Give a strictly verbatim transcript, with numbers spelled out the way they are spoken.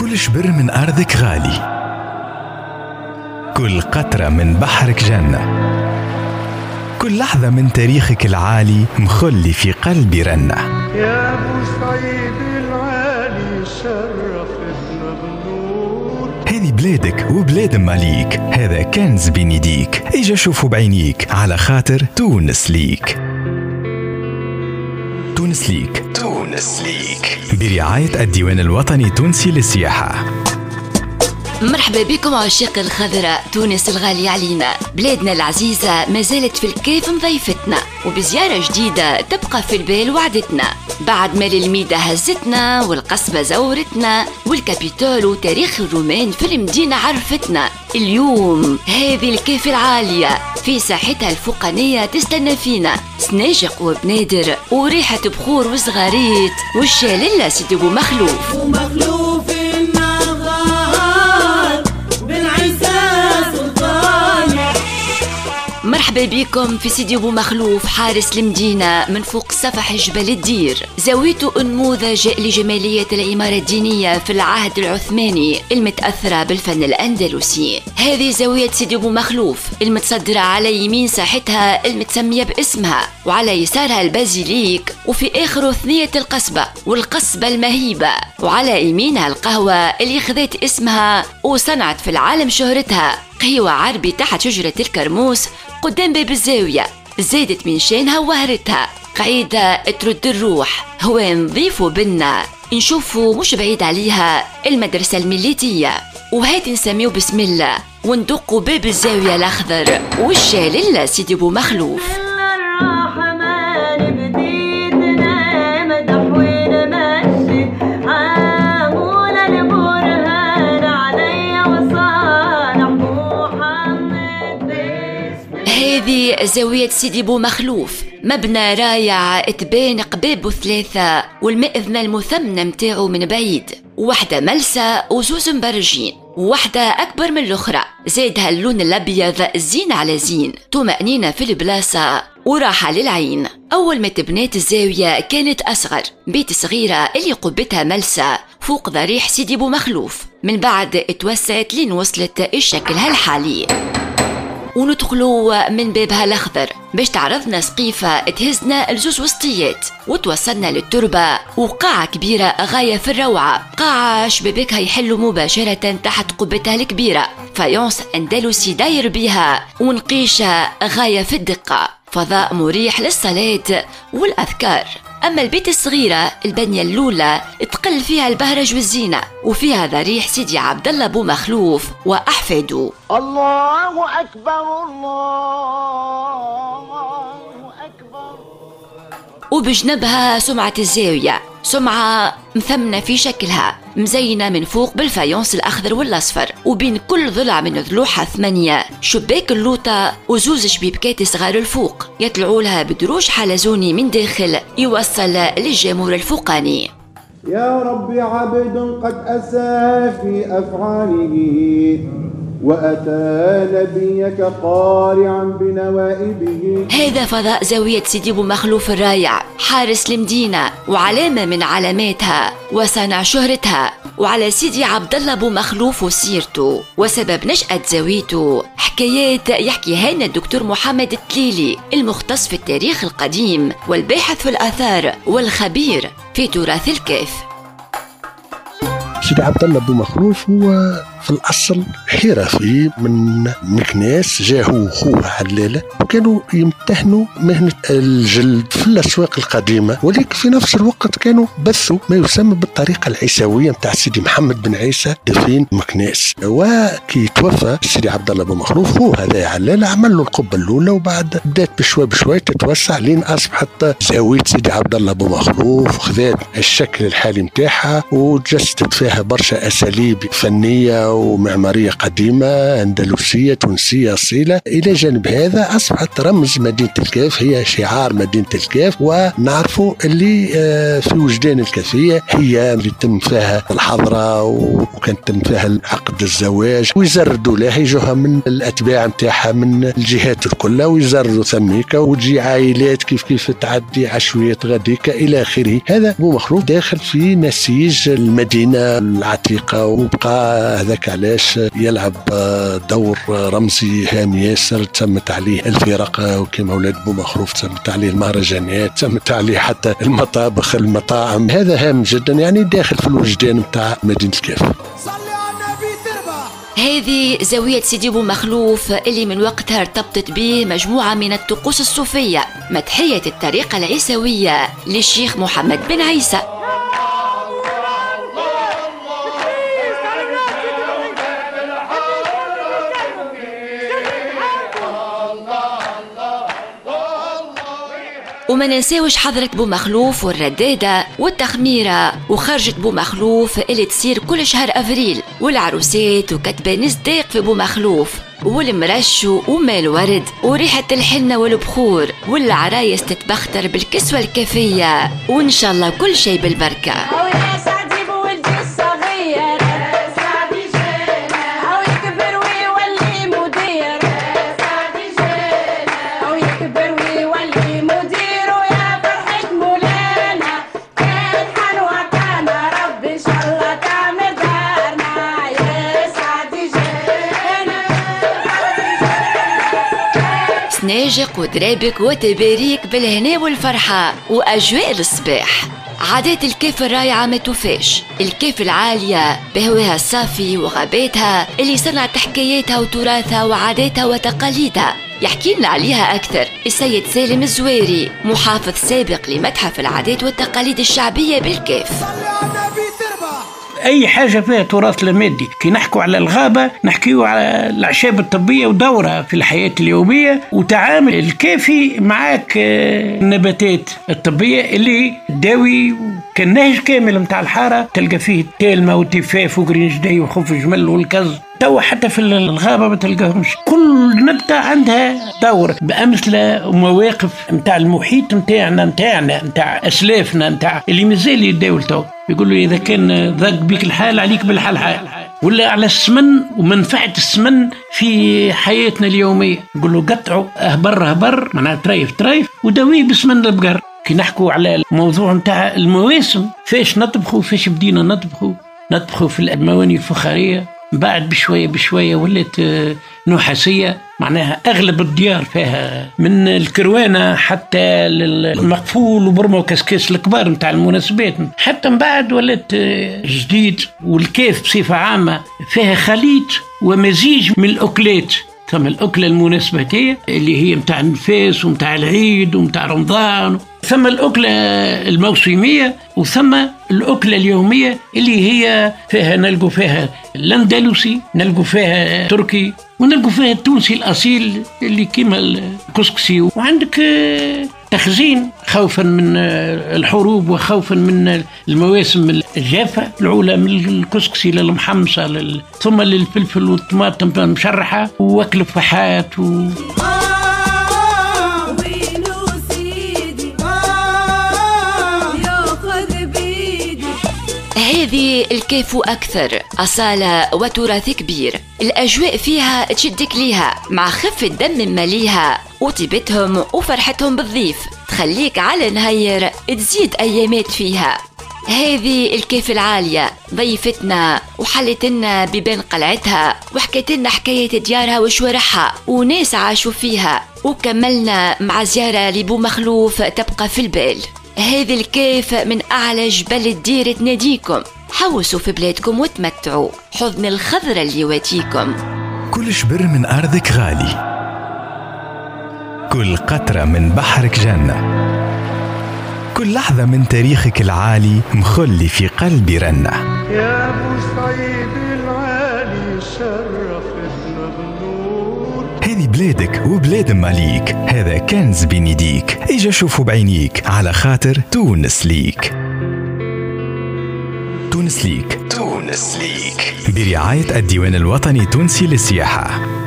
كل شبر من أرضك غالي، كل قطرة من بحرك جنة، كل لحظة من تاريخك العالي مخلي في قلبي رنة. يا بوسعيد العالي شرفتنا بالنور. هذه بلادك وبلاد ماليك، هذا كنز بين يديك، اجا شوفوا بعينيك على خاطر تونس ليك. تونس ليك، تونس ليك برعاية الديوان الوطني التونسي للسياحة. مرحبا بكم عشاق الخضراء، تونس الغالية علينا، بلادنا العزيزة ما زالت في الكيف مضيفتنا، وبزيارة جديدة تبقى في البال وعدتنا. بعد ما للميدة هزتنا والقصبة زورتنا والكابيتول وتاريخ الرومان في المدينة عرفتنا، اليوم هذه الكيف العالية في ساحتها الفوقانية تستنى فينا، سناجق وبنادر وريحة بخور وصغاريت والشاللة سيدي بو مخلوف. ومخلوف مرحبا بكم في سيدي بو مخلوف، حارس المدينة من فوق سفح جبل الدير. زاويته نموذج لجمالية العمارة الدينية في العهد العثماني المتأثرة بالفن الأندلسي. هذه زاوية سيدي بو مخلوف المتصدرة على يمين ساحتها المتسمية باسمها، وعلى يسارها البازيليك، وفي آخره ثنية القصبة والقصبة المهيبة، وعلى يمينها القهوة اللي خذت اسمها وصنعت في العالم شهرتها، قهوة عربي تحت شجرة الكرموس قدام باب الزاوية، زادت من شانها وهرتها، قعيدة ترد الروح، هو نظيف وبنا نشوفوا مش بعيد عليها المدرسة الميليتية، وهات نسميو بسم الله وندقوا باب الزاوية الأخضر والشاللة سيدي بو مخلوف. هذه زاوية سيدي بو مخلوف، مبنى رايع تبان قباب ثلاثة والمئذنة المثمنة متاعه من بعيد، واحدة ملسة وزوز مبرجين، واحدة أكبر من الأخرى، زادها اللون الأبيض زين على زين، طمأنينة في البلاصة وراحة للعين. أول ما تبنات الزاوية كانت أصغر، بيت صغيرة اللي قبتها ملسة فوق ضريح سيدي بو مخلوف، من بعد اتوسعت لين وصلت شكلها الحالي، وندخلوا من بابها الأخضر باش تعرضنا سقيفة تهزنا الزوز وسطيات، وتوصلنا للتربة وقاعة كبيرة غاية في الروعة، قاعة شبابيكها يحلوا مباشرة تحت قبتها الكبيرة، فايونس أندلسي داير بيها ونقيشة غاية في الدقة، فضاء مريح للصلاة والأذكار. أما البيت الصغيرة البنية الأولى تقل فيها البهرج والزينة، وفيها ضريح سيدي عبد الله بو مخلوف وأحفاده. الله أكبر الله أكبر. وبجنبها سمعة الزاوية، سمعة مثمنة في شكلها، مزينة من فوق بالفايونس الأخضر والأصفر، وبين كل ضلع من ضلوعها ثمانية شباك اللوطة وزوز شبيبكات صغار الفوق يطلعوا لها بدروج حلزوني من داخل يوصل للجمهور الفوقاني. يا ربي عبد قد أسى في أفعاله وأتى نبيك قارعا بنوائبه. هذا فضاء زاوية سيدي بو مخلوف الرايع، حارس المدينة وعلامة من علاماتها وصنع شهرتها، وعلى سيدي عبد الله بو مخلوف وسيرته وسبب نشأة زاويته حكايات يحكيها لنا الدكتور محمد التليلي، المختص في التاريخ القديم والباحث في الآثار والخبير في تراث الكيف. سيدي عبد الله بو مخلوف هو في الأصل حرفي من مكناس، جاهو خوه علالة، وكانوا يمتهنوا مهنة الجلد في الأسواق القديمة، ولكن في نفس الوقت كانوا بثوا ما يسمى بالطريقة العيسوية متاع سيدي محمد بن عيسى دفين مكناس. وكي توفى سيدي عبد الله بو مخلوف هو هذا علالة عمل له القبة الأولى، وبعد بدات بشوي بشوي تتوسع لين أصبحت زاوية سيدي عبد الله بو مخلوف، وخذت الشكل الحالي متاعها وتجسدت فيها برشا أساليب فنية ومعمارية قديمة أندلسية تونسية أصيلة. إلى جانب هذا أصبحت رمز مدينة الكاف، هي شعار مدينة الكاف. ونعرفوا اللي في وجدان الكافية هي اللي تم فيها الحضرة وكانت تم فيها عقد الزواج، ويزردوا لها يجوها من الأتباع متاعها من الجهات الكل، ويزردوا ثميكا وتجي عائلات كيف كيف تعدي عشويات غاديكا إلى آخره. هذا بومخلوف داخل في نسيج المدينة العتيقة، وبقى هذاك علاش يلعب دور رمزي هام ياسر. تسمت عليه الفرق وكما أولاد بومخلوف، تسمت عليه المهرجانات، تسمت عليه حتى المطابخ المطاعم. هذا هام جدا، يعني داخل في الوجدان متاع مدينة الكاف. هذه زاوية سيدي بومخلوف اللي من وقتها ارتبطت به مجموعة من الطقوس الصوفية، مدحية الطريقة العيسوية للشيخ محمد بن عيسى. وما ننساوش حضرة بومخلوف والردادة والتخميرة وخرجة بومخلوف اللي تصير كل شهر أفريل، والعروسات وكتبان صداق في بومخلوف، والمرش وما الورد وريحة الحنة والبخور، والعرايس تتبختر بالكسوة الكافية، وإن شاء الله كل شيء بالبركة. ناجق ودرابك وتباريك بالهنا والفرحة وأجواء الصباح. عادات الكيف الرايعة ما توفاش، الكيف العالية بهواها الصافي وغاباتها اللي صنعت حكاياتها وتراثها وعاداتها وتقاليدها. يحكي لنا عليها أكثر السيد سالم الزويري، محافظ سابق لمتحف العادات والتقاليد الشعبية بالكيف. أي حاجة فيها تراث لامادي. كي نحكوا على الغابة نحكيوا على الأعشاب الطبية ودورها في الحياة اليومية وتعامل الكافي معك النباتات الطبية اللي داوي. كان نهج كامل متاع الحارة تلقى فيه تالمة وتفاف وقرنجدي وخف جمل والكز. توا حتى في الغابة ما تلقاهمش، كل نبتة عندها دور بأمثلة ومواقف متاع المحيط متاعنا متاعنا متاع أسلافنا متاع اللي مازال يداول. تو يقولوا إذا كان ذاك بيك الحال عليك بالحال حال، ولا على السمن ومنفعة السمن في حياتنا اليومية. يقولوا قطعوا أهبر أهبر معناها تريف تريف وداويه بسمن البقر. كي نحكوا على الموضوع متاع المواسم، فاش نطبخوا فاش بدينا نطبخوا نطبخوا في المواني الفخارية، بعد بشوية بشوية ولت نحاسية، معناها أغلب الديار فيها من الكروانة حتى المقفول وبرمة وكسكاس الكبار متاع المناسبات. حتى من بعد ولت جديد، والكيف بصفة عامة فيها خليط ومزيج من الأكلات. ثم الأكلة المناسباتية اللي هي متاع النفاس ومتاع العيد ومتاع رمضان، ثم الأكلة الموسمية، وثم الأكلة اليومية اللي هي فيها نلقوا فيها الأندلسي، نلقوا فيها تركي، ونلقوا فيها التونسي الأصيل اللي كيما الكسكسي. وعندك تخزين خوفا من الحروب وخوفا من المواسم الجافة، الأولى من الكسكسي للمحمصة لل... ثم للفلفل والطماطم المشرحة وأكل فحات و... هذه الكيف أكثر أصالة وتراث كبير، الأجواء فيها تشدك ليها مع خفة دم مليها وطيبتهم وفرحتهم بالضيف، تخليك على نهير تزيد أيامات فيها. هذه الكيف العالية ضيفتنا وحلتنا ببين قلعتها وحكيتلنا حكاية ديارها وشوارعها وناس عاشوا فيها، وكملنا مع زيارة لبومخلوف تبقى في البال. هذه الكيف من أعلى جبل الدير تناديكم، حوسوا في بلادكم وتمتعوا، حضن الخضرة اللي يواتيكم. كل شبر من أرضك غالي، كل قطرة من بحرك جنة، كل لحظة من تاريخك العالي مخلي في قلبي رنة. يا أبو سعيد العالي شرفتنا بالنور. هذه بلادك وبلاد ماليك، هذا كنز بين يديك، اجا شوفوا بعينيك على خاطر تونس ليك. تونس تونس ليك. تونس ليك برعاية الديوان الوطني التونسي للسياحة.